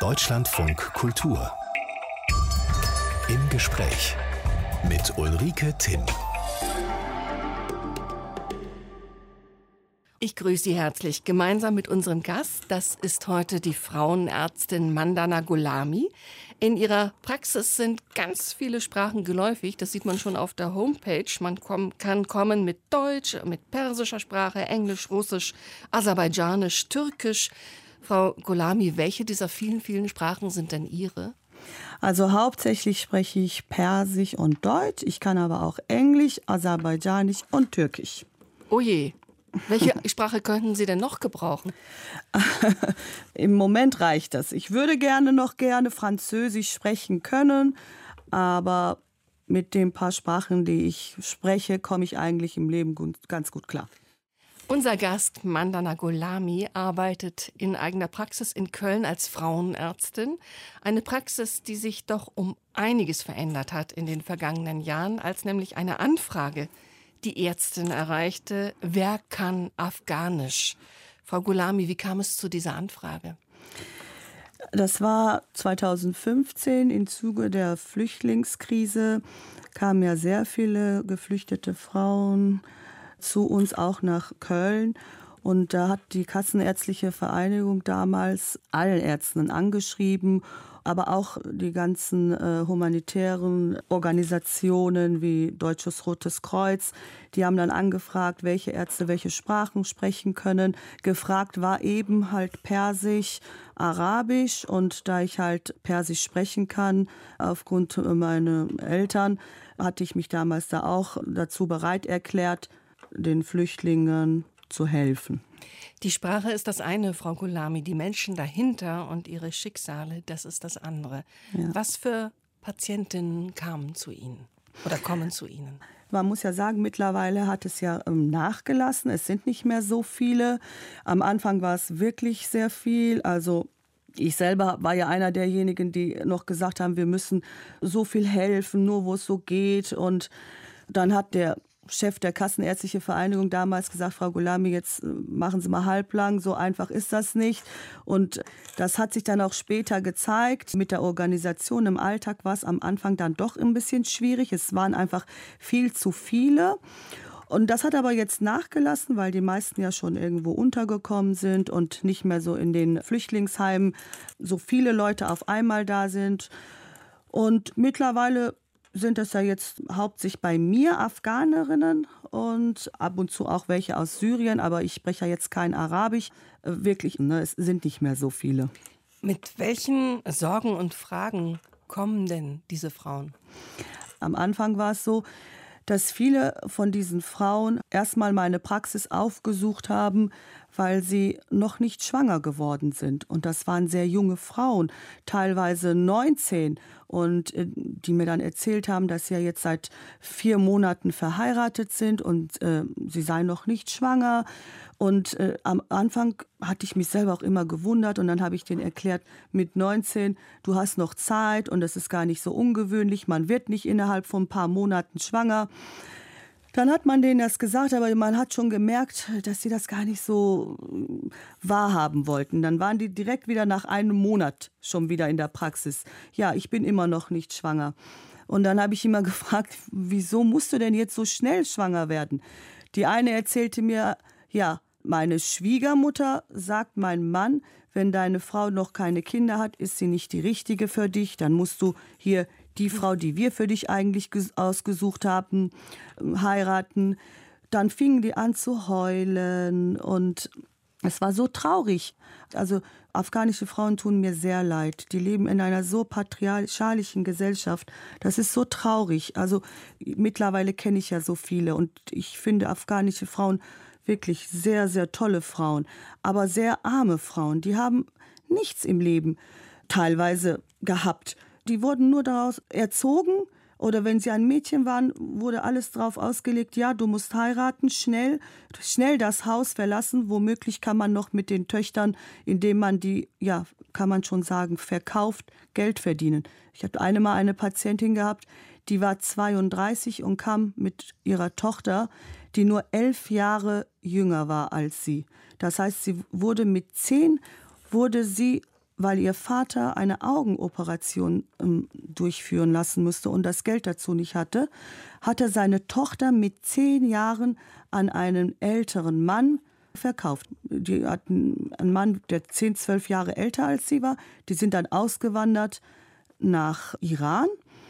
Deutschlandfunk Kultur. Im Gespräch mit Ulrike Timm. Ich grüße Sie herzlich gemeinsam mit unserem Gast. Das ist heute die Frauenärztin Mandana Gholami. In ihrer Praxis sind ganz viele Sprachen geläufig. Das sieht man schon auf der Homepage. Man kann kommen mit Deutsch, mit persischer Sprache, Englisch, Russisch, Aserbaidschanisch, Türkisch. Frau Gholami, welche dieser vielen, vielen Sprachen sind denn Ihre? Also hauptsächlich spreche ich Persisch und Deutsch. Ich kann aber auch Englisch, Aserbaidschanisch und Türkisch. Oh je. Welche Sprache könnten Sie denn noch gebrauchen? Im Moment reicht das. Ich würde gerne Französisch sprechen können, aber mit den paar Sprachen, die ich spreche, komme ich eigentlich im Leben ganz gut klar. Unser Gast Mandana Gholami arbeitet in eigener Praxis in Köln als Frauenärztin. Eine Praxis, die sich doch um einiges verändert hat in den vergangenen Jahren, als nämlich eine Anfrage die Ärztin erreichte: Wer kann Afghanisch? Frau Gholami, wie kam es zu dieser Anfrage? Das war 2015 im Zuge der Flüchtlingskrise. Kamen ja sehr viele geflüchtete Frauen zu uns, auch nach Köln. Und da hat die Kassenärztliche Vereinigung damals allen Ärzten angeschrieben, aber auch die ganzen humanitären Organisationen wie Deutsches Rotes Kreuz. Die haben dann angefragt, welche Ärzte welche Sprachen sprechen können. Gefragt war eben halt Persisch, Arabisch. Und da ich halt Persisch sprechen kann, aufgrund meiner Eltern, hatte ich mich damals da auch dazu bereit erklärt, den Flüchtlingen zu helfen. Die Sprache ist das eine, Frau Gholami. Die Menschen dahinter und ihre Schicksale, das ist das andere. Ja. Was für Patientinnen kamen zu Ihnen oder kommen zu Ihnen? Man muss ja sagen, mittlerweile hat es ja nachgelassen. Es sind nicht mehr so viele. Am Anfang war es wirklich sehr viel. Also ich selber war ja einer derjenigen, die noch gesagt haben, wir müssen so viel helfen, nur wo es so geht. Und dann hat der Chef der Kassenärztliche Vereinigung damals gesagt: Frau Gholami, jetzt machen Sie mal halblang, so einfach ist das nicht. Und das hat sich dann auch später gezeigt. Mit der Organisation im Alltag war es am Anfang dann doch ein bisschen schwierig. Es waren einfach viel zu viele. Und das hat aber jetzt nachgelassen, weil die meisten ja schon irgendwo untergekommen sind und nicht mehr so in den Flüchtlingsheimen so viele Leute auf einmal da sind. Und mittlerweile sind es ja jetzt hauptsächlich bei mir Afghanerinnen und ab und zu auch welche aus Syrien, aber ich spreche ja jetzt kein Arabisch. Wirklich, es sind nicht mehr so viele. Mit welchen Sorgen und Fragen kommen denn diese Frauen? Am Anfang war es so, dass viele von diesen Frauen erstmal meine Praxis aufgesucht haben, weil sie noch nicht schwanger geworden sind. Und das waren sehr junge Frauen, teilweise 19. Und die mir dann erzählt haben, dass sie ja jetzt seit 4 Monaten verheiratet sind und sie seien noch nicht schwanger. Und am Anfang hatte ich mich selber auch immer gewundert. Und dann habe ich denen erklärt, mit 19, du hast noch Zeit und das ist gar nicht so ungewöhnlich. Man wird nicht innerhalb von ein paar Monaten schwanger. Dann hat man denen das gesagt, aber man hat schon gemerkt, dass sie das gar nicht so wahrhaben wollten. Dann waren die direkt wieder nach einem Monat schon wieder in der Praxis. Ja, ich bin immer noch nicht schwanger. Und dann habe ich immer gefragt, wieso musst du denn jetzt so schnell schwanger werden? Die eine erzählte mir, ja, meine Schwiegermutter sagt meinem Mann, wenn deine Frau noch keine Kinder hat, ist sie nicht die richtige für dich. Dann musst du hier die Frau, die wir für dich eigentlich ausgesucht haben, heiraten. Dann fingen die an zu heulen und es war so traurig. Also afghanische Frauen tun mir sehr leid. Die leben in einer so patriarchalischen Gesellschaft. Das ist so traurig. Also mittlerweile kenne ich ja so viele und ich finde afghanische Frauen wirklich sehr, sehr tolle Frauen, aber sehr arme Frauen. Die haben nichts im Leben teilweise gehabt. Die wurden nur daraus erzogen, oder wenn sie ein Mädchen waren, wurde alles drauf ausgelegt, ja, du musst heiraten, schnell das Haus verlassen. Womöglich kann man noch mit den Töchtern, indem man die, ja, kann man schon sagen, verkauft, Geld verdienen. Ich hatte einmal eine Patientin gehabt, die war 32 und kam mit ihrer Tochter, die nur 11 Jahre jünger war als sie. Das heißt, sie wurde mit 10, wurde sie weil ihr Vater eine Augenoperation durchführen lassen musste und das Geld dazu nicht hatte, hat er seine Tochter mit 10 Jahren an einen älteren Mann verkauft. Die hatten einen Mann, der 10, 12 Jahre älter als sie war. Die sind dann ausgewandert nach Iran.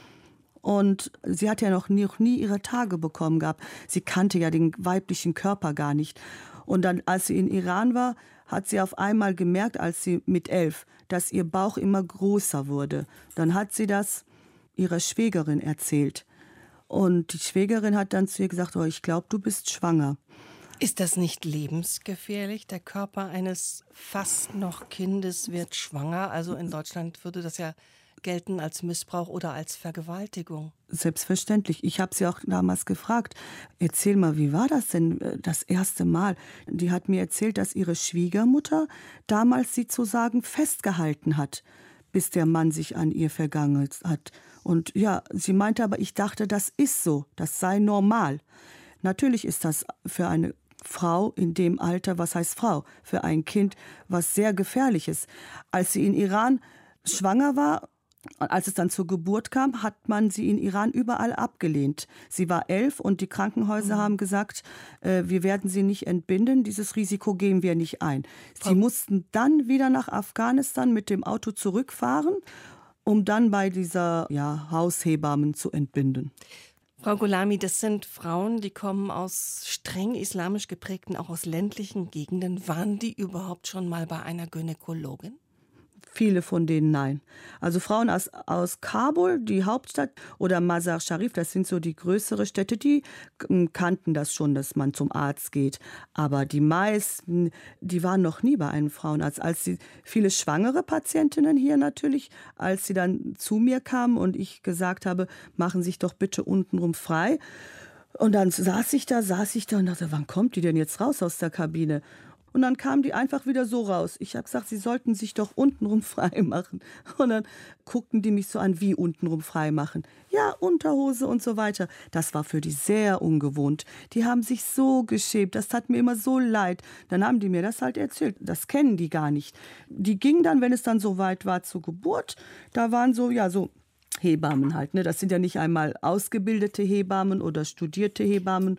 Und sie hat ja noch nie ihre Tage bekommen gehabt. Sie kannte ja den weiblichen Körper gar nicht. Und dann, als sie in Iran war, hat sie auf einmal gemerkt, als sie mit 11, dass ihr Bauch immer größer wurde. Dann hat sie das ihrer Schwägerin erzählt. Und die Schwägerin hat dann zu ihr gesagt, oh, ich glaube, du bist schwanger. Ist das nicht lebensgefährlich? Der Körper eines fast noch Kindes wird schwanger. Also in Deutschland würde das ja gelten als Missbrauch oder als Vergewaltigung. Selbstverständlich. Ich habe sie auch damals gefragt, erzähl mal, wie war das denn das erste Mal? Die hat mir erzählt, dass ihre Schwiegermutter damals sie sozusagen festgehalten hat, bis der Mann sich an ihr vergangen hat. Und ja, sie meinte aber, ich dachte, das ist so, das sei normal. Natürlich ist das für eine Frau in dem Alter, was heißt Frau, für ein Kind, was sehr gefährlich ist. Als sie in Iran schwanger war, als es dann zur Geburt kam, hat man sie in Iran überall abgelehnt. Sie war 11 und die Krankenhäuser haben gesagt, wir werden sie nicht entbinden, dieses Risiko gehen wir nicht ein. Sie mussten dann wieder nach Afghanistan mit dem Auto zurückfahren, um dann bei dieser Haushebammen zu entbinden. Frau Gholami, das sind Frauen, die kommen aus streng islamisch geprägten, auch aus ländlichen Gegenden. Waren die überhaupt schon mal bei einer Gynäkologin? Viele von denen nein. Also Frauen aus Kabul, die Hauptstadt, oder Mazar Sharif, das sind so die größeren Städte, die kannten das schon, dass man zum Arzt geht. Aber die meisten, die waren noch nie bei einem Frauenarzt. Viele schwangere Patientinnen hier natürlich, als sie dann zu mir kamen und ich gesagt habe, machen Sie sich doch bitte untenrum frei. Und dann saß ich da und dachte, wann kommt die denn jetzt raus aus der Kabine? Und dann kamen die einfach wieder so raus. Ich habe gesagt, sie sollten sich doch untenrum frei machen. Und dann guckten die mich so an, wie untenrum frei machen. Ja, Unterhose und so weiter. Das war für die sehr ungewohnt. Die haben sich so geschämt, das tat mir immer so leid. Dann haben die mir das halt erzählt. Das kennen die gar nicht. Die gingen dann, wenn es dann so weit war zur Geburt, da waren so Hebammen halt. Ne? Das sind ja nicht einmal ausgebildete Hebammen oder studierte Hebammen,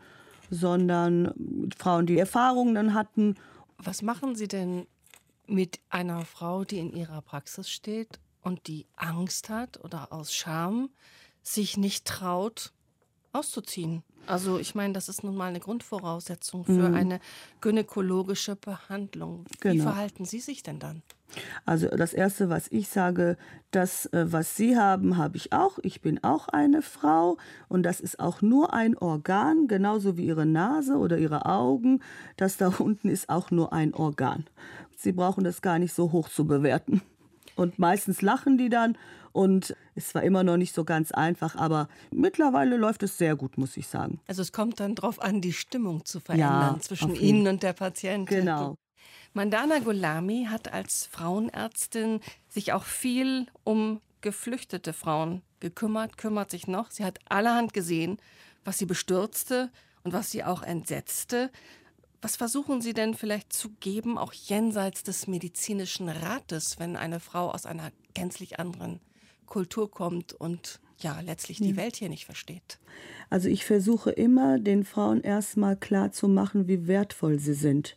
sondern Frauen, die Erfahrungen dann hatten. Was machen Sie denn mit einer Frau, die in ihrer Praxis steht und die Angst hat oder aus Scham sich nicht traut, auszuziehen? Also ich meine, das ist nun mal eine Grundvoraussetzung für eine gynäkologische Behandlung. Wie verhalten Sie sich denn dann? Also das Erste, was ich sage, das, was Sie haben, habe ich auch. Ich bin auch eine Frau und das ist auch nur ein Organ, genauso wie Ihre Nase oder Ihre Augen. Das da unten ist auch nur ein Organ. Sie brauchen das gar nicht so hoch zu bewerten. Und meistens lachen die dann und es war immer noch nicht so ganz einfach, aber mittlerweile läuft es sehr gut, muss ich sagen. Also es kommt dann darauf an, die Stimmung zu verändern zwischen Ihnen und der Patientin. Genau. Mandana Gholami hat als Frauenärztin sich auch viel um geflüchtete Frauen kümmert sich noch. Sie hat allerhand gesehen, was sie bestürzte und was sie auch entsetzte. Was versuchen Sie denn vielleicht zu geben, auch jenseits des medizinischen Rates, wenn eine Frau aus einer gänzlich anderen Kultur kommt und letztlich die Welt hier nicht versteht? Also ich versuche immer, den Frauen erstmal klarzumachen, wie wertvoll sie sind.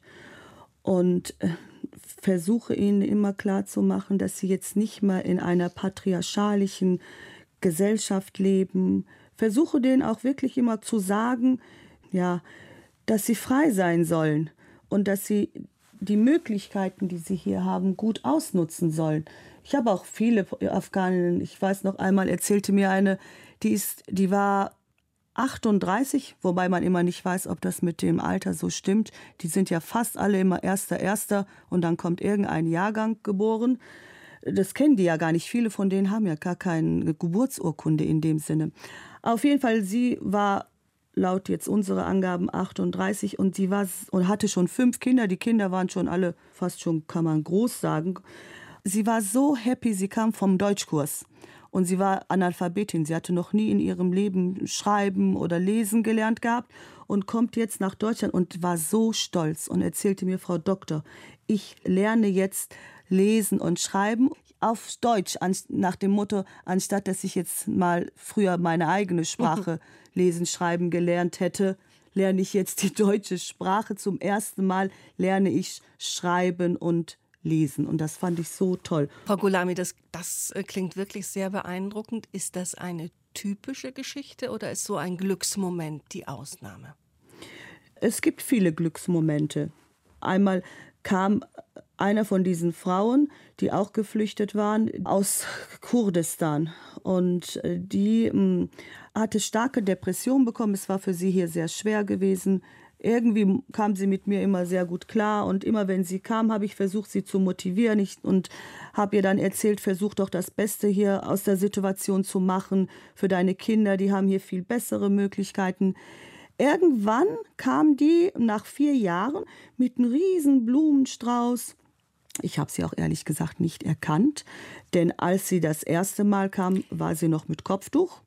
Und versuche ihnen immer klarzumachen, dass sie jetzt nicht mehr in einer patriarchalischen Gesellschaft leben. Versuche denen auch wirklich immer zu sagen, dass sie frei sein sollen und dass sie die Möglichkeiten, die sie hier haben, gut ausnutzen sollen. Ich habe auch viele Afghaninnen, ich weiß noch einmal, erzählte mir eine, die war 38, wobei man immer nicht weiß, ob das mit dem Alter so stimmt. Die sind ja fast alle immer Erster und dann kommt irgendein Jahrgang geboren. Das kennen die ja gar nicht. Viele von denen haben ja gar keine Geburtsurkunde in dem Sinne. Auf jeden Fall, sie war laut jetzt unsere Angaben 38 und sie hatte schon 5 Kinder. Die Kinder waren schon alle fast schon, kann man groß sagen. Sie war so happy, sie kam vom Deutschkurs. Und sie war Analphabetin. Sie hatte noch nie in ihrem Leben schreiben oder lesen gelernt gehabt und kommt jetzt nach Deutschland und war so stolz und erzählte mir, Frau Doktor, ich lerne jetzt lesen und schreiben auf Deutsch, nach dem Motto, anstatt dass ich jetzt mal früher meine eigene Sprache lesen, schreiben gelernt hätte, lerne ich jetzt die deutsche Sprache. Zum ersten Mal lerne ich schreiben und lesen. Und das fand ich so toll. Frau Gholami, das klingt wirklich sehr beeindruckend. Ist das eine typische Geschichte oder ist so ein Glücksmoment die Ausnahme? Es gibt viele Glücksmomente. Einmal kam einer von diesen Frauen, die auch geflüchtet waren, aus Kurdistan. Und die hatte starke Depressionen bekommen. Es war für sie hier sehr schwer gewesen. Irgendwie kam sie mit mir immer sehr gut klar. Und immer wenn sie kam, habe ich versucht, sie zu motivieren. Und habe ihr dann erzählt, versuch doch das Beste hier aus der Situation zu machen für deine Kinder. Die haben hier viel bessere Möglichkeiten. Irgendwann kam die nach 4 Jahren mit einem riesen Blumenstrauß. Ich habe sie auch ehrlich gesagt nicht erkannt, denn als sie das erste Mal kam, war sie noch mit Kopftuch.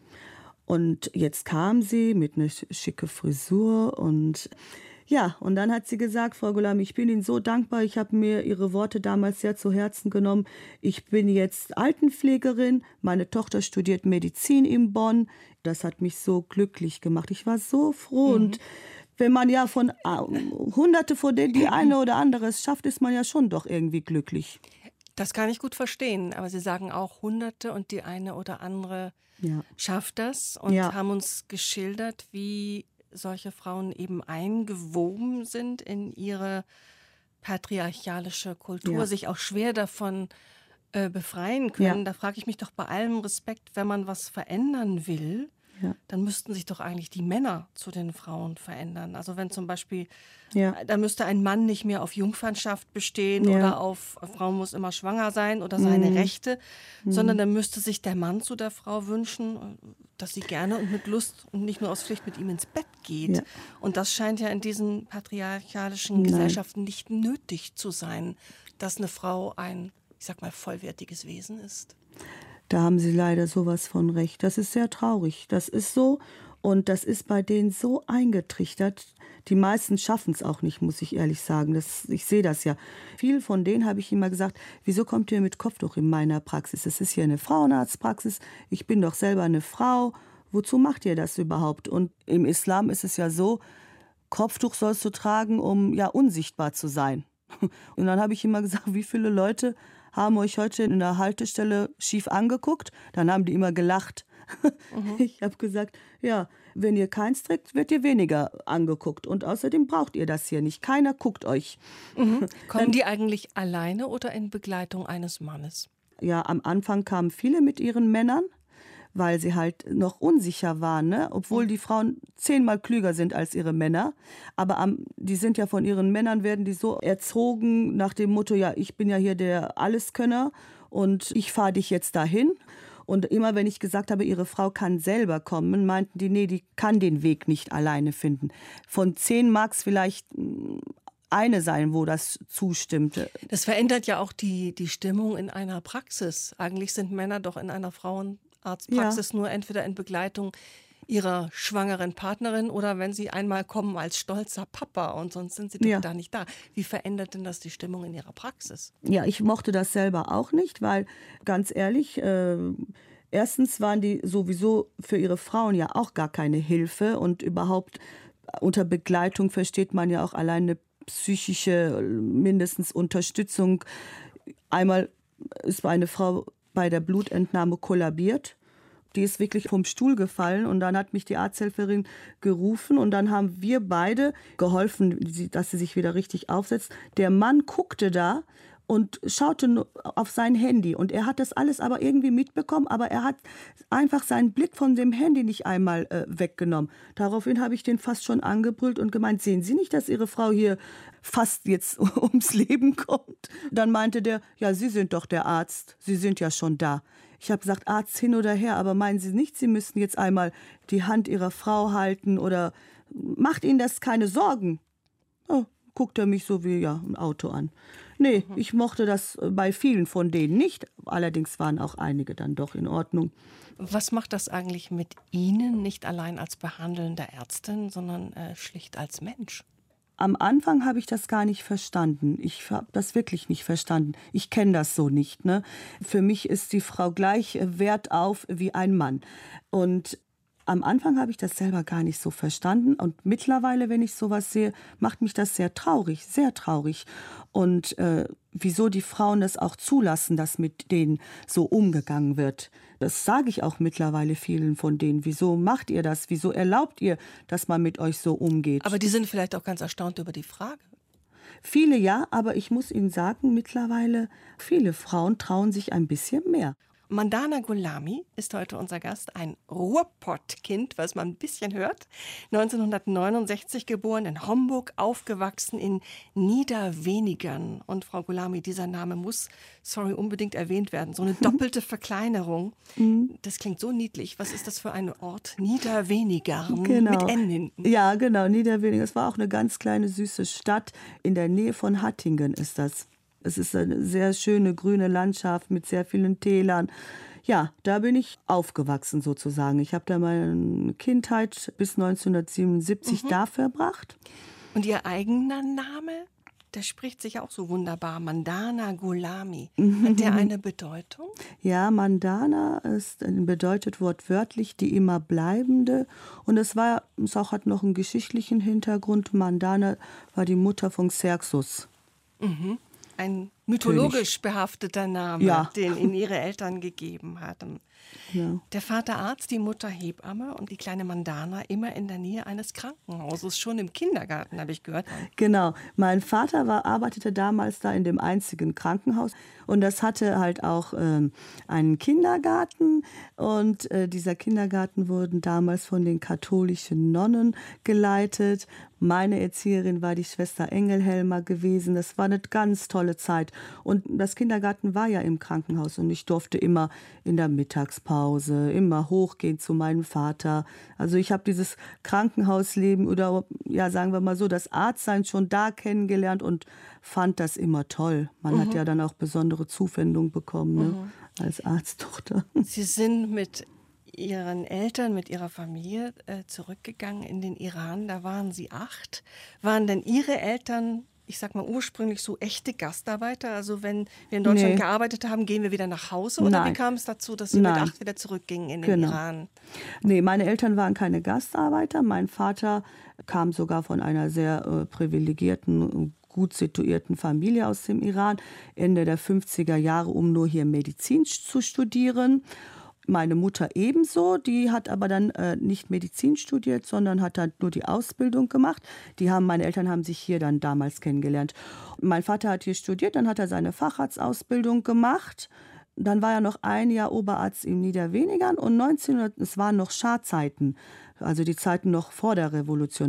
Und jetzt kam sie mit einer schicke Frisur und ja, und dann hat sie gesagt, Frau Gholami, ich bin Ihnen so dankbar, ich habe mir Ihre Worte damals sehr zu Herzen genommen. Ich bin jetzt Altenpflegerin, meine Tochter studiert Medizin in Bonn. Das hat mich so glücklich gemacht. Ich war so froh und wenn man ja von Hunderte von denen die eine oder andere es schafft, ist man ja schon doch irgendwie glücklich. Das kann ich gut verstehen, aber Sie sagen auch Hunderte und die eine oder andere schafft das und haben uns geschildert, wie solche Frauen eben eingewoben sind in ihre patriarchalische Kultur, sich auch schwer davon befreien können. Ja. Da frage ich mich doch bei allem Respekt, wenn man was verändern will, dann müssten sich doch eigentlich die Männer zu den Frauen verändern. Also wenn zum Beispiel, da müsste ein Mann nicht mehr auf Jungfernschaft bestehen oder auf Frau muss immer schwanger sein oder seine Rechte, sondern dann müsste sich der Mann zu der Frau wünschen, dass sie gerne und mit Lust und nicht nur aus Pflicht mit ihm ins Bett geht. Ja. Und das scheint ja in diesen patriarchalischen Gesellschaften nicht nötig zu sein, dass eine Frau ein, ich sag mal, vollwertiges Wesen ist. Da haben Sie leider sowas von recht. Das ist sehr traurig. Das ist so und das ist bei denen so eingetrichtert. Die meisten schaffen es auch nicht, muss ich ehrlich sagen. Ich sehe das ja. Viel von denen habe ich immer gesagt, wieso kommt ihr mit Kopftuch in meiner Praxis? Es ist hier eine Frauenarztpraxis. Ich bin doch selber eine Frau. Wozu macht ihr das überhaupt? Und im Islam ist es ja so, Kopftuch sollst du tragen, um ja unsichtbar zu sein. Und dann habe ich immer gesagt, wie viele Leute haben euch heute in der Haltestelle schief angeguckt? Dann haben die immer gelacht. Ich habe gesagt, ja, wenn ihr keins trägt, wird ihr weniger angeguckt. Und außerdem braucht ihr das hier nicht. Keiner guckt euch. Kommen die eigentlich alleine oder in Begleitung eines Mannes? Ja, am Anfang kamen viele mit ihren Männern, weil sie halt noch unsicher waren, ne? Obwohl die Frauen 10-mal klüger sind als ihre Männer. Aber die sind ja von ihren Männern, werden die so erzogen nach dem Motto, ja, ich bin ja hier der Alleskönner und ich fahre dich jetzt dahin. Und immer wenn ich gesagt habe, ihre Frau kann selber kommen, meinten die, nee, die kann den Weg nicht alleine finden. Von 10 mag es vielleicht eine sein, wo das zustimmte. Das verändert ja auch die Stimmung in einer Praxis. Eigentlich sind Männer doch in einer Frauenarztpraxis nur entweder in Begleitung ihrer schwangeren Partnerin oder wenn sie einmal kommen als stolzer Papa und sonst sind sie doch da nicht da. Wie verändert denn das die Stimmung in ihrer Praxis? Ja, ich mochte das selber auch nicht, weil ganz ehrlich, erstens waren die sowieso für ihre Frauen ja auch gar keine Hilfe und überhaupt unter Begleitung versteht man ja auch allein eine psychische mindestens Unterstützung. Einmal ist eine Frau bei der Blutentnahme kollabiert. Die ist wirklich vom Stuhl gefallen und dann hat mich die Arzthelferin gerufen und dann haben wir beide geholfen, dass sie sich wieder richtig aufsetzt. Der Mann guckte da und schaute auf sein Handy und er hat das alles aber irgendwie mitbekommen, aber er hat einfach seinen Blick von dem Handy nicht einmal weggenommen. Daraufhin habe ich den fast schon angebrüllt und gemeint, sehen Sie nicht, dass Ihre Frau hier fast jetzt ums Leben kommt? Dann meinte der, ja, Sie sind doch der Arzt, Sie sind ja schon da. Ich habe gesagt, Arzt hin oder her, aber meinen Sie nicht, Sie müssten jetzt einmal die Hand Ihrer Frau halten oder macht Ihnen das keine Sorgen? Oh, guckt er mich so wie ein Auto an. Nee, ich mochte das bei vielen von denen nicht. Allerdings waren auch einige dann doch in Ordnung. Was macht das eigentlich mit Ihnen, nicht allein als behandelnde Ärztin, sondern schlicht als Mensch? Am Anfang habe ich das gar nicht verstanden. Ich habe das wirklich nicht verstanden. Ich kenne das so nicht. Ne? Für mich ist die Frau gleich wertauf wie ein Mann. Und am Anfang habe ich das selber gar nicht so verstanden. Und mittlerweile, wenn ich sowas sehe, macht mich das sehr traurig, sehr traurig. Und wieso die Frauen das auch zulassen, dass mit denen so umgegangen wird. Das sage ich auch mittlerweile vielen von denen. Wieso macht ihr das? Wieso erlaubt ihr, dass man mit euch so umgeht? Aber die sind vielleicht auch ganz erstaunt über die Frage. Viele ja, aber ich muss Ihnen sagen, mittlerweile viele Frauen trauen sich ein bisschen mehr. Mandana Gholami ist heute unser Gast, ein Ruhrpott-Kind, was man ein bisschen hört. 1969 geboren, in Homburg, aufgewachsen in Niederwenigern. Und Frau Gholami, dieser Name muss, unbedingt erwähnt werden. So eine doppelte Verkleinerung. Das klingt so niedlich. Was ist das für ein Ort? Niederwenigern, Genau. Mit N hinten. Ja, genau, Niederwenigern. Es war auch eine ganz kleine, süße Stadt. In der Nähe von Hattingen ist das. Es ist eine sehr schöne grüne Landschaft mit sehr vielen Tälern. Ja, da bin ich aufgewachsen sozusagen. Ich habe da meine Kindheit bis 1977 da verbracht. Und Ihr eigener Name, der spricht sich auch so wunderbar. Mandana Gholami. Hat der eine Bedeutung? Ja, Mandana bedeutet wortwörtlich die immer bleibende. Und es hat noch einen geschichtlichen Hintergrund. Mandana war die Mutter von Xerxes. Ein mythologisch behafteter Name, Ja. den Ihnen Ihre Eltern gegeben hatten. Ja. Der Vater Arzt, die Mutter Hebamme und die kleine Mandana immer in der Nähe eines Krankenhauses, schon im Kindergarten, habe ich gehört. Genau. Mein Vater arbeitete damals da in dem einzigen Krankenhaus und das hatte halt auch einen Kindergarten und dieser Kindergarten wurde damals von den katholischen Nonnen geleitet. Meine Erzieherin war die Schwester Engelhelmer gewesen. Das war eine ganz tolle Zeit. Und das Kindergarten war ja im Krankenhaus und ich durfte immer in der Mittagspause immer hochgehen zu meinem Vater. Also ich habe dieses Krankenhausleben oder ja, sagen wir mal so, das Arztsein schon da kennengelernt und fand das immer toll. Man hat ja dann auch besondere Zuwendung bekommen, ne, als Arzttochter. Sie sind mit Ihren Eltern, mit Ihrer Familie zurückgegangen in den Iran. Da waren Sie 8. Waren denn Ihre Eltern, ich sag mal ursprünglich so echte Gastarbeiter? Also wenn wir in Deutschland gearbeitet haben, gehen wir wieder nach Hause? Oder Nein. wie kam es dazu, dass Sie mit 8 wieder zurückgingen in den Iran? Nee, meine Eltern waren keine Gastarbeiter. Mein Vater kam sogar von einer sehr privilegierten, gut situierten Familie aus dem Iran, Ende der 50er Jahre, um nur hier Medizin zu studieren. Meine Mutter ebenso, die hat aber dann nicht Medizin studiert, sondern hat dann nur die Ausbildung gemacht. Meine Eltern haben sich hier dann damals kennengelernt. Mein Vater hat hier studiert, dann hat er seine Facharztausbildung gemacht. Dann war er noch ein Jahr Oberarzt in Niederwenigern und es waren noch Schahzeiten, also die Zeiten noch vor der Revolution,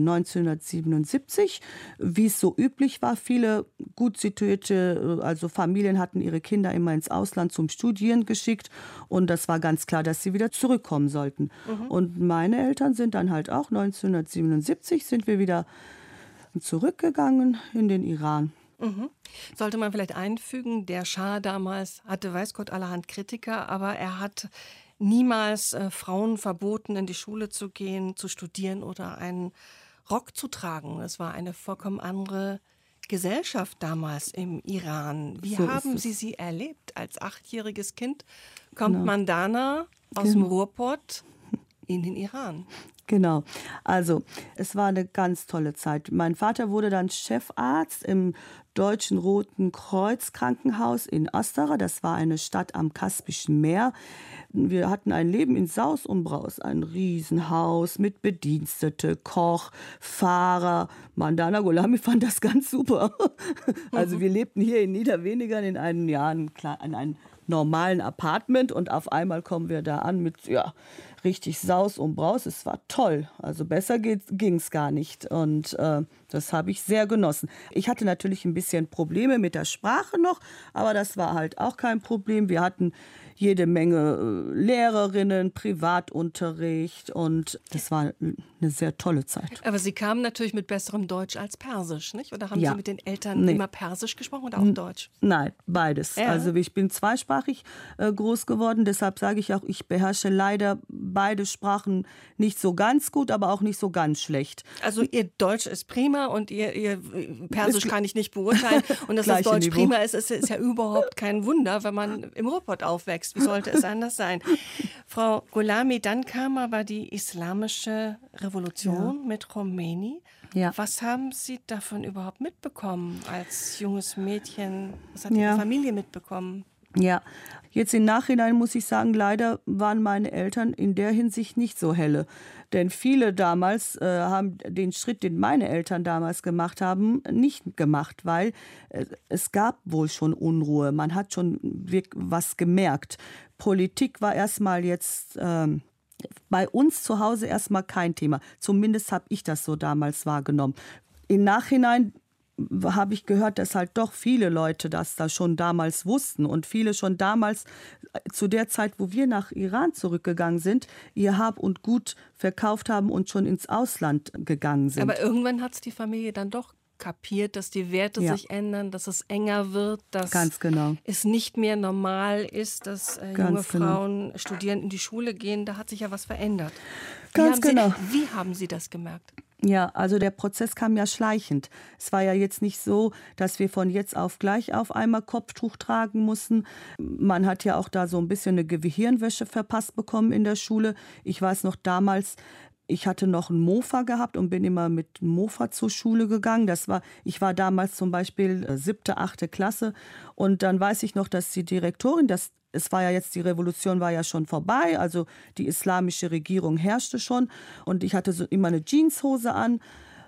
1977, wie es so üblich war. Viele gut situierte, also Familien hatten ihre Kinder immer ins Ausland zum Studieren geschickt und das war ganz klar, dass sie wieder zurückkommen sollten. Und meine Eltern sind dann halt auch 1977 sind wir wieder zurückgegangen in den Iran. Sollte man vielleicht einfügen, der Schah damals hatte, weiß Gott, allerhand Kritiker, aber er hat niemals Frauen verboten, in die Schule zu gehen, zu studieren oder einen Rock zu tragen. Es war eine vollkommen andere Gesellschaft damals im Iran. Wie So haben ist es. Sie erlebt? Als 8-jähriges Kind kommt Mandana aus dem Ruhrpott in den Iran. Genau. Also, es war eine ganz tolle Zeit. Mein Vater wurde dann Chefarzt im Deutschen Roten Kreuz Krankenhaus in Astara. Das war eine Stadt am Kaspischen Meer. Wir hatten ein Leben in Saus und Braus. Ein Riesenhaus mit Bedienstete, Koch, Fahrer. Mandana Gholami fand das ganz super. Also wir lebten hier in Niederwenigern in einem normalen Apartment und auf einmal kommen wir da an mit richtig Saus und Braus. Es war toll. Also besser ging es gar nicht. Und das habe ich sehr genossen. Ich hatte natürlich ein bisschen Probleme mit der Sprache noch, aber das war halt auch kein Problem. Wir hatten jede Menge Lehrerinnen, Privatunterricht und das war eine sehr tolle Zeit. Aber Sie kamen natürlich mit besserem Deutsch als Persisch, nicht? Oder haben Ja. Sie mit den Eltern immer Persisch gesprochen oder auch Deutsch? Nein, beides. Ja. Also ich bin zweisprachig groß geworden, deshalb sage ich auch, ich beherrsche leider beide Sprachen nicht so ganz gut, aber auch nicht so ganz schlecht. Also Ihr Deutsch ist prima und Ihr Persisch kann ich nicht beurteilen. Und dass das Gleiche Deutsch Niveau. prima ist ja überhaupt kein Wunder, wenn man im Ruhrpott aufwächst. Wie sollte es anders sein? Frau Gholami, dann kam aber die islamische Revolution mit Khomeini. Ja. Was haben Sie davon überhaupt mitbekommen als junges Mädchen? Was hat Ihre Ja. Familie mitbekommen? Ja, jetzt im Nachhinein muss ich sagen, leider waren meine Eltern in der Hinsicht nicht so helle. Denn viele damals haben den Schritt, den meine Eltern damals gemacht haben, nicht gemacht, weil es gab wohl schon Unruhe. Man hat schon was gemerkt. Politik war erstmal jetzt bei uns zu Hause erstmal kein Thema. Zumindest habe ich das so damals wahrgenommen. Im Nachhinein habe ich gehört, dass halt doch viele Leute das da schon damals wussten und viele schon damals zu der Zeit, wo wir nach Iran zurückgegangen sind, ihr Hab und Gut verkauft haben und schon ins Ausland gegangen sind. Aber irgendwann hat es die Familie dann doch kapiert, dass die Werte sich ändern, dass es enger wird, dass Ganz genau. es nicht mehr normal ist, dass junge Ganz genau. Frauen, Studierende in die Schule gehen. Da hat sich ja was verändert. Ganz genau. Wie haben Sie das gemerkt? Ja, also der Prozess kam ja schleichend. Es war ja jetzt nicht so, dass wir von jetzt auf gleich auf einmal Kopftuch tragen mussten. Man hat ja auch da so ein bisschen eine Gehirnwäsche verpasst bekommen in der Schule. Ich weiß noch damals, ich hatte noch einen Mofa gehabt und bin immer mit dem Mofa zur Schule gegangen. Ich war damals zum Beispiel 7., 8. Klasse und dann weiß ich noch, dass die Direktorin, es war ja jetzt, die Revolution war ja schon vorbei, also die islamische Regierung herrschte schon und ich hatte so immer eine Jeanshose an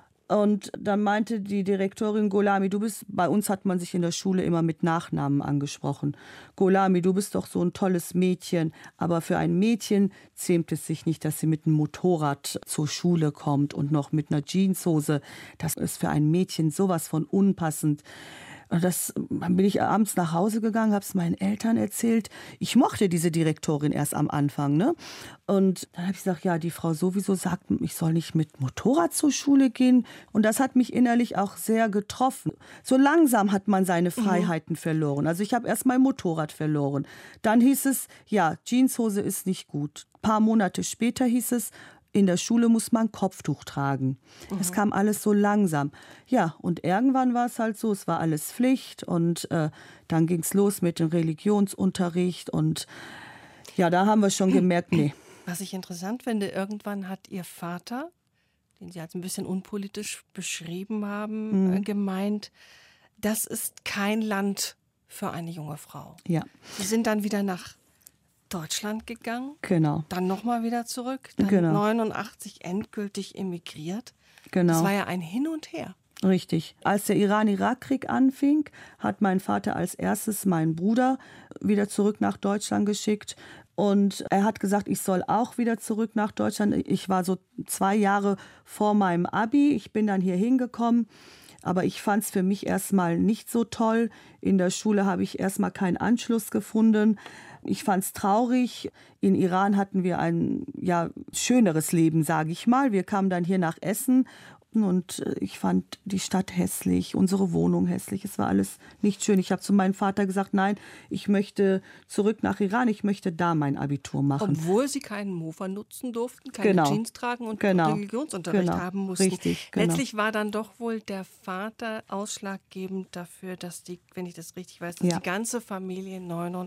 und dann meinte die Direktorin: Gholami, bei uns hat man sich in der Schule immer mit Nachnamen angesprochen. Gholami, du bist doch so ein tolles Mädchen, aber für ein Mädchen zähmt es sich nicht, dass sie mit einem Motorrad zur Schule kommt und noch mit einer Jeanshose. Das ist für ein Mädchen sowas von unpassend. Und dann bin ich abends nach Hause gegangen, habe es meinen Eltern erzählt. Ich mochte diese Direktorin erst am Anfang, ne? Und dann habe ich gesagt, ja, die Frau sowieso sagt, ich soll nicht mit Motorrad zur Schule gehen. Und das hat mich innerlich auch sehr getroffen. So langsam hat man seine Freiheiten verloren. Also ich habe erst mein Motorrad verloren. Dann hieß es, ja, Jeanshose ist nicht gut. Ein paar Monate später hieß es, in der Schule muss man Kopftuch tragen. Es kam alles so langsam. Ja, und irgendwann war es halt so, es war alles Pflicht und dann ging es los mit dem Religionsunterricht und ja, da haben wir schon gemerkt, nee. Was ich interessant finde, irgendwann hat Ihr Vater, den Sie als ein bisschen unpolitisch beschrieben haben, gemeint, das ist kein Land für eine junge Frau. Ja, Sie sind dann wieder nach Deutschland gegangen, genau. dann nochmal wieder zurück, dann Genau. 89 endgültig emigriert. Genau. Das war ja ein Hin und Her. Richtig. Als der Iran-Irak-Krieg anfing, hat mein Vater als erstes meinen Bruder wieder zurück nach Deutschland geschickt. Und er hat gesagt, ich soll auch wieder zurück nach Deutschland. Ich war so 2 Jahre vor meinem Abi. Ich bin dann hier hingekommen. Aber ich fand es für mich erstmal nicht so toll. In der Schule habe ich erstmal keinen Anschluss gefunden. Ich fand es traurig. In Iran hatten wir ein schöneres Leben, sage ich mal. Wir kamen dann hier nach Essen und ich fand die Stadt hässlich, unsere Wohnung hässlich. Es war alles nicht schön. Ich habe zu meinem Vater gesagt, nein, ich möchte zurück nach Iran, ich möchte da mein Abitur machen. Obwohl Sie keinen Mofa nutzen durften, keine Jeans tragen und Religionsunterricht haben mussten. Richtig, genau. Letztlich war dann doch wohl der Vater ausschlaggebend dafür, dass wenn ich das richtig weiß, dass die ganze Familie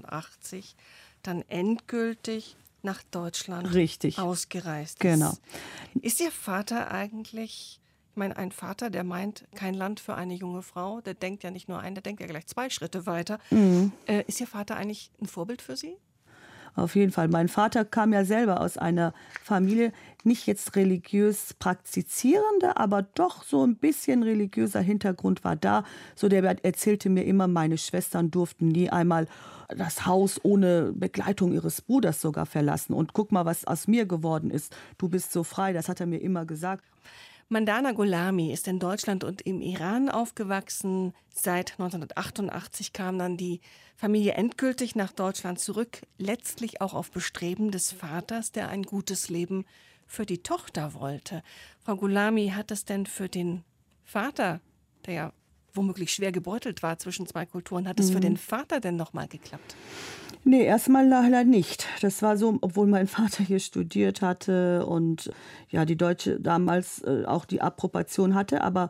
89 dann endgültig nach Deutschland ausgereist ist. Genau. Ist Ihr Vater eigentlich, ich meine, ein Vater, der meint, kein Land für eine junge Frau, der denkt ja nicht nur der denkt ja gleich 2 Schritte weiter. Ist Ihr Vater eigentlich ein Vorbild für Sie? Auf jeden Fall. Mein Vater kam ja selber aus einer Familie, nicht jetzt religiös praktizierende, aber doch so ein bisschen religiöser Hintergrund war da. So, der erzählte mir immer, meine Schwestern durften nie einmal das Haus ohne Begleitung ihres Bruders sogar verlassen. Und guck mal, was aus mir geworden ist. Du bist so frei, das hat er mir immer gesagt. Mandana Gholami ist in Deutschland und im Iran aufgewachsen. Seit 1988 kam dann die Familie endgültig nach Deutschland zurück, letztlich auch auf Bestreben des Vaters, der ein gutes Leben für die Tochter wollte. Frau Gholami, hat es denn für den Vater, der ja womöglich schwer gebeutelt war zwischen zwei Kulturen, hat es für den Vater denn nochmal geklappt? Nee, erstmal leider nicht. Das war so, obwohl mein Vater hier studiert hatte und ja, die Deutsche damals auch die Approbation hatte. Aber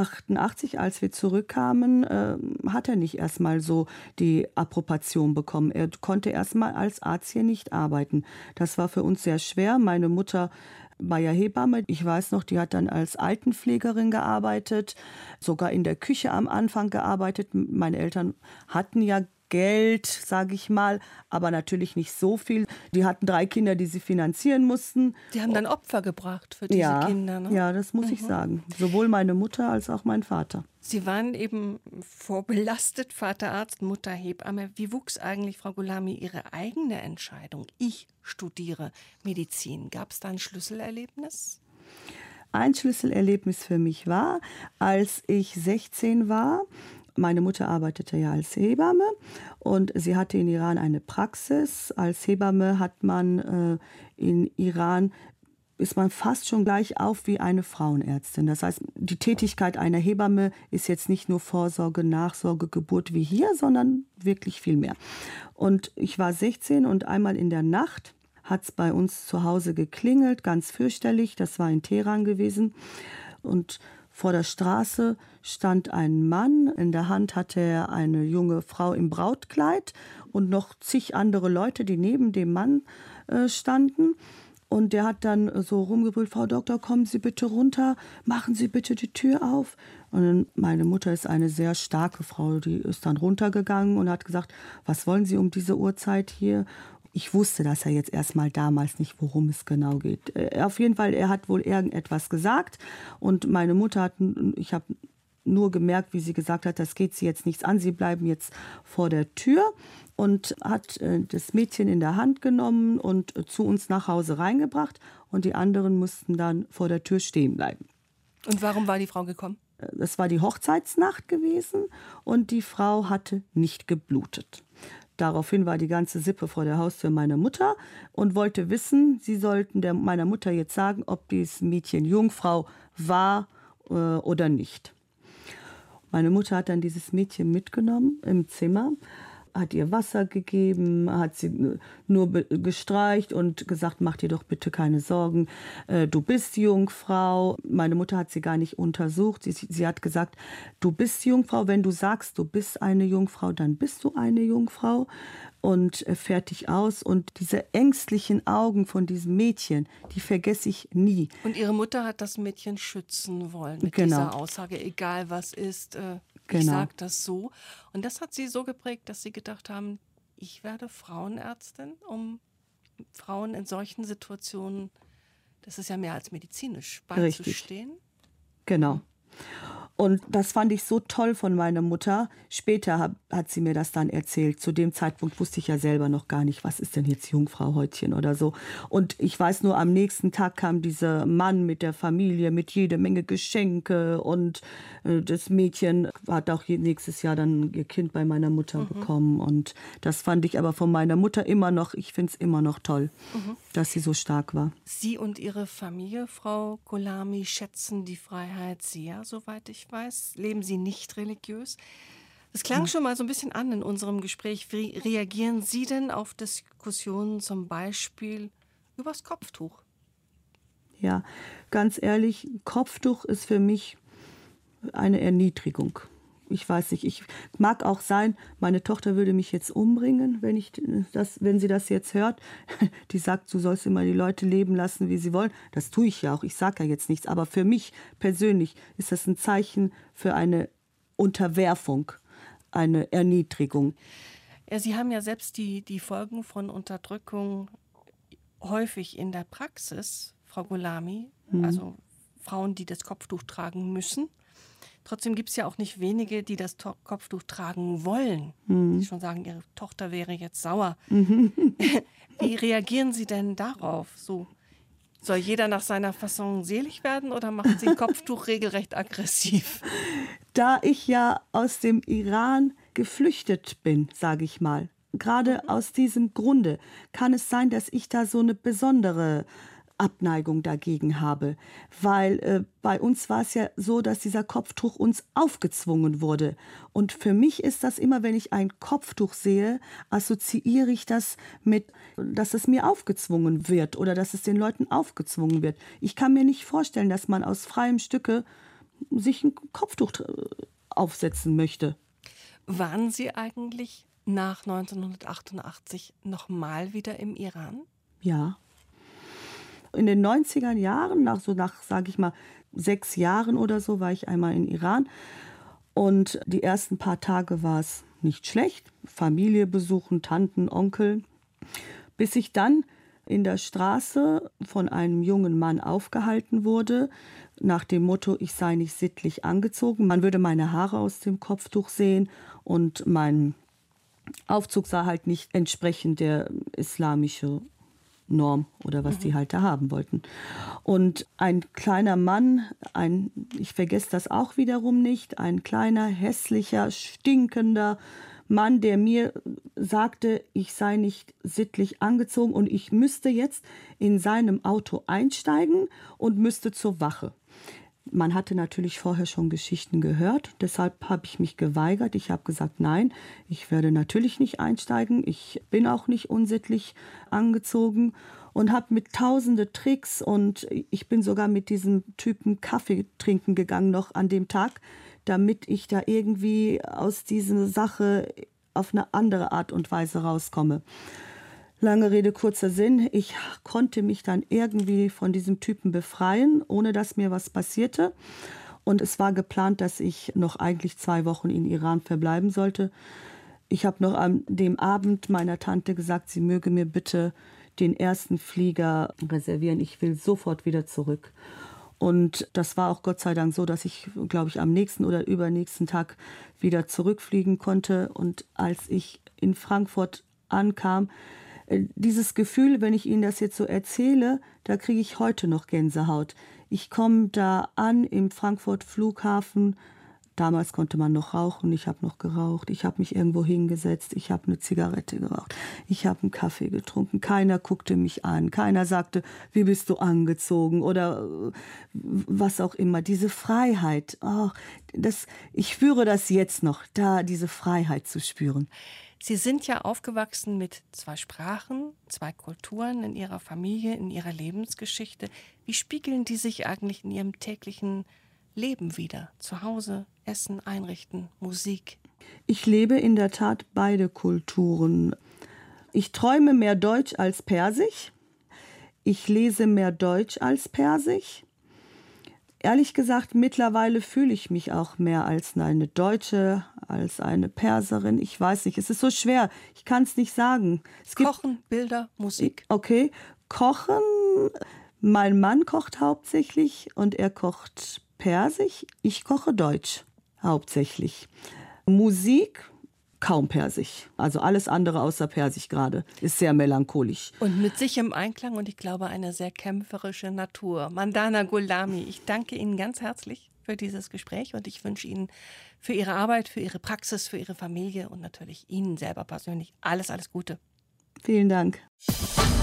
88, als wir zurückkamen, hat er nicht erstmal so die Approbation bekommen. Er konnte erstmal als Arzt hier nicht arbeiten. Das war für uns sehr schwer. Meine Mutter war ja Hebamme. Ich weiß noch, die hat dann als Altenpflegerin gearbeitet, sogar in der Küche am Anfang gearbeitet. Meine Eltern hatten ja Geld, sage ich mal, aber natürlich nicht so viel. Die hatten 3 Kinder, die sie finanzieren mussten. Die haben dann Opfer gebracht für diese Kinder, ne? Ja, das muss ich sagen. Sowohl meine Mutter als auch mein Vater. Sie waren eben vorbelastet, Vater Arzt, Mutter Hebamme. Wie wuchs eigentlich, Frau Gholami, Ihre eigene Entscheidung? Ich studiere Medizin. Gab es da ein Schlüsselerlebnis? Ein Schlüsselerlebnis für mich war, als ich 16 war. Meine Mutter arbeitete ja als Hebamme und sie hatte in Iran eine Praxis. Als Hebamme hat man in Iran, ist man fast schon gleich auf wie eine Frauenärztin. Das heißt, die Tätigkeit einer Hebamme ist jetzt nicht nur Vorsorge, Nachsorge, Geburt wie hier, sondern wirklich viel mehr. Und ich war 16 und einmal in der Nacht hat es bei uns zu Hause geklingelt, ganz fürchterlich. Das war in Teheran gewesen. Und vor der Straße stand ein Mann, in der Hand hatte er eine junge Frau im Brautkleid und noch zig andere Leute, die neben dem Mann standen. Und der hat dann so rumgebrüllt: Frau Doktor, kommen Sie bitte runter, machen Sie bitte die Tür auf. Und meine Mutter ist eine sehr starke Frau, die ist dann runtergegangen und hat gesagt: Was wollen Sie um diese Uhrzeit hier? Ich wusste das ja jetzt erstmal damals nicht, worum es genau geht. Auf jeden Fall, er hat wohl irgendetwas gesagt und meine Mutter hat, ich habe nur gemerkt, wie sie gesagt hat, das geht sie jetzt nichts an, sie bleiben jetzt vor der Tür, und hat das Mädchen in der Hand genommen und zu uns nach Hause reingebracht und die anderen mussten dann vor der Tür stehen bleiben. Und warum war die Frau gekommen? Das war die Hochzeitsnacht gewesen und die Frau hatte nicht geblutet. Daraufhin war die ganze Sippe vor der Haustür meiner Mutter und wollte wissen, sie sollten meiner Mutter jetzt sagen, ob dieses Mädchen Jungfrau war oder nicht. Meine Mutter hat dann dieses Mädchen mitgenommen im Zimmer, hat ihr Wasser gegeben, hat sie nur gestreicht und gesagt: Mach dir doch bitte keine Sorgen, du bist Jungfrau. Meine Mutter hat sie gar nicht untersucht. Sie hat gesagt: Du bist Jungfrau, wenn du sagst, du bist eine Jungfrau, dann bist du eine Jungfrau. Und fertig aus. Und diese ängstlichen Augen von diesem Mädchen, die vergesse ich nie. Und Ihre Mutter hat das Mädchen schützen wollen mit dieser Aussage, egal was ist, ich sage das so. Und das hat Sie so geprägt, dass Sie gedacht haben, ich werde Frauenärztin, um Frauen in solchen Situationen, das ist ja mehr als medizinisch, beizustehen. Richtig. Genau. Und das fand ich so toll von meiner Mutter. Später hat sie mir das dann erzählt. Zu dem Zeitpunkt wusste ich ja selber noch gar nicht, was ist denn jetzt Jungfrauhäutchen oder so. Und ich weiß nur, am nächsten Tag kam dieser Mann mit der Familie, mit jede Menge Geschenke. Und das Mädchen hat auch nächstes Jahr dann ihr Kind bei meiner Mutter bekommen. Und das fand ich aber von meiner Mutter immer noch, ich finde es immer noch toll, dass sie so stark war. Sie und Ihre Familie, Frau Gholami, schätzen die Freiheit sehr, soweit ich weiß. Leben Sie nicht religiös? Das klang schon mal so ein bisschen an in unserem Gespräch. Wie reagieren Sie denn auf Diskussionen zum Beispiel übers Kopftuch? Ja, ganz ehrlich, Kopftuch ist für mich eine Erniedrigung. Ich weiß nicht, ich mag auch sein, meine Tochter würde mich jetzt umbringen, wenn sie das jetzt hört. Die sagt, du sollst immer die Leute leben lassen, wie sie wollen. Das tue ich ja auch, ich sage ja jetzt nichts. Aber für mich persönlich ist das ein Zeichen für eine Unterwerfung, eine Erniedrigung. Ja, Sie haben ja selbst die Folgen von Unterdrückung häufig in der Praxis, Frau Gholami, also Frauen, die das Kopftuch tragen müssen. Trotzdem gibt es ja auch nicht wenige, die das Kopftuch tragen wollen. Die schon sagen, ihre Tochter wäre jetzt sauer. Wie reagieren Sie denn darauf? So, Soll jeder nach seiner Fasson selig werden oder machen Sie ein Kopftuch regelrecht aggressiv? Da ich ja aus dem Iran geflüchtet bin, sage ich mal, gerade aus diesem Grunde kann es sein, dass ich da so eine besondere Abneigung dagegen habe, weil bei uns war es ja so, dass dieser Kopftuch uns aufgezwungen wurde. Und für mich ist das immer, wenn ich ein Kopftuch sehe, assoziiere ich das mit, dass es mir aufgezwungen wird oder dass es den Leuten aufgezwungen wird. Ich kann mir nicht vorstellen, dass man aus freiem Stücke sich ein Kopftuch aufsetzen möchte. Waren Sie eigentlich nach 1988 nochmal wieder im Iran? Ja. In den 90er Jahren, nach, sage ich mal, 6 Jahren oder so, war ich einmal in Iran. Und die ersten paar Tage war es nicht schlecht. Familie besuchen, Tanten, Onkel. Bis ich dann in der Straße von einem jungen Mann aufgehalten wurde, nach dem Motto, ich sei nicht sittlich angezogen. Man würde meine Haare aus dem Kopftuch sehen und mein Aufzug sah halt nicht entsprechend der islamische Norm oder was die halt da haben wollten. Und ein kleiner Mann, ich vergesse das auch wiederum nicht, ein kleiner, hässlicher, stinkender Mann, der mir sagte, ich sei nicht sittlich angezogen und ich müsste jetzt in seinem Auto einsteigen und müsste zur Wache. Man hatte natürlich vorher schon Geschichten gehört, deshalb habe ich mich geweigert. Ich habe gesagt, nein, ich werde natürlich nicht einsteigen. Ich bin auch nicht unsittlich angezogen und habe mit tausende Tricks und ich bin sogar mit diesem Typen Kaffee trinken gegangen noch an dem Tag, damit ich da irgendwie aus dieser Sache auf eine andere Art und Weise rauskomme. Lange Rede, kurzer Sinn. Ich konnte mich dann irgendwie von diesem Typen befreien, ohne dass mir was passierte. Und es war geplant, dass ich noch eigentlich 2 Wochen in Iran verbleiben sollte. Ich habe noch an dem Abend meiner Tante gesagt, sie möge mir bitte den ersten Flieger reservieren. Ich will sofort wieder zurück. Und das war auch Gott sei Dank so, dass ich, glaube ich, am nächsten oder übernächsten Tag wieder zurückfliegen konnte. Und als ich in Frankfurt ankam, dieses Gefühl, wenn ich Ihnen das jetzt so erzähle, da kriege ich heute noch Gänsehaut. Ich komme da an im Frankfurt Flughafen. Damals konnte man noch rauchen, ich habe noch geraucht. Ich habe mich irgendwo hingesetzt, ich habe eine Zigarette geraucht. Ich habe einen Kaffee getrunken. Keiner guckte mich an. Keiner sagte, wie bist du angezogen oder was auch immer. Diese Freiheit, ich spüre das jetzt noch, da diese Freiheit zu spüren. Sie sind ja aufgewachsen mit 2 Sprachen, 2 Kulturen in Ihrer Familie, in Ihrer Lebensgeschichte. Wie spiegeln die sich eigentlich in Ihrem täglichen Leben wider? Zu Hause, Essen, Einrichten, Musik? Ich lebe in der Tat beide Kulturen. Ich träume mehr Deutsch als Persisch. Ich lese mehr Deutsch als Persisch. Ehrlich gesagt, mittlerweile fühle ich mich auch mehr als eine Deutsche, als eine Perserin. Ich weiß nicht, es ist so schwer. Ich kann es nicht sagen. Kochen, Bilder, Musik. Okay, Kochen. Mein Mann kocht hauptsächlich und er kocht Persisch. Ich koche Deutsch hauptsächlich. Musik, kaum Persisch. Also alles andere außer Persisch gerade. Ist sehr melancholisch. Und mit sich im Einklang und ich glaube eine sehr kämpferische Natur. Mandana Gholami, ich danke Ihnen ganz herzlich für dieses Gespräch und ich wünsche Ihnen für Ihre Arbeit, für Ihre Praxis, für Ihre Familie und natürlich Ihnen selber persönlich alles, alles Gute. Vielen Dank.